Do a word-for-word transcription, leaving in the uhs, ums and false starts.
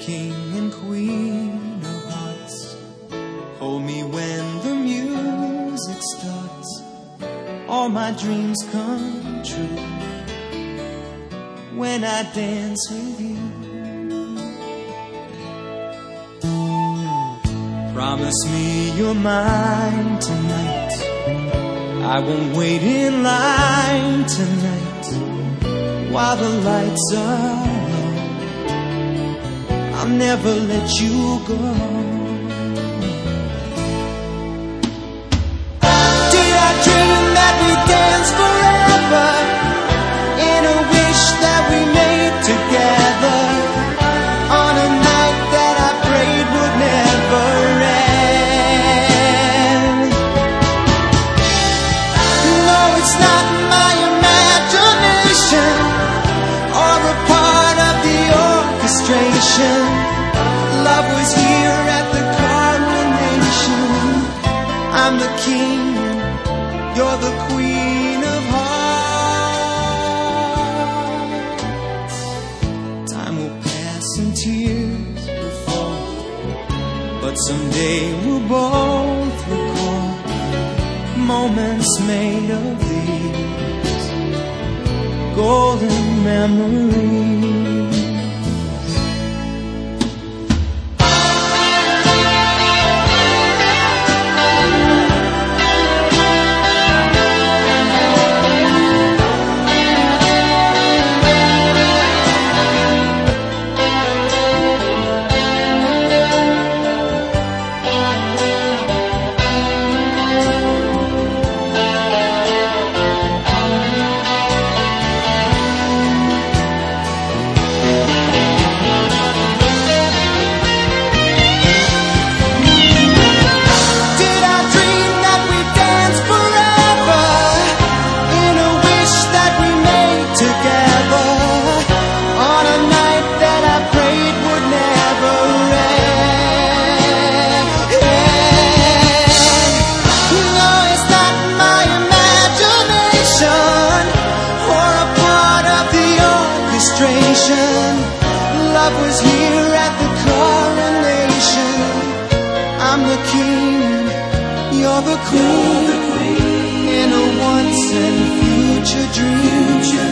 king and queen of hearts. Hold me when the music starts. All my dreams come true when I dance with you. Promise me you're mine tonight. I won't wait in line tonight while the lights are low. I'll never let you go. Did I dream that we dance forever in a wish that we made together on a night that I prayed would never end? No, it's not my imagination or a part of the orchestration. Love was here at the coronation. I'm the king, you're the queen of hearts. Time will pass and tears will fall, but someday we'll both recall moments made of these golden memories. Love was here at the coronation. I'm the king, you're the queen, in a once and future dream.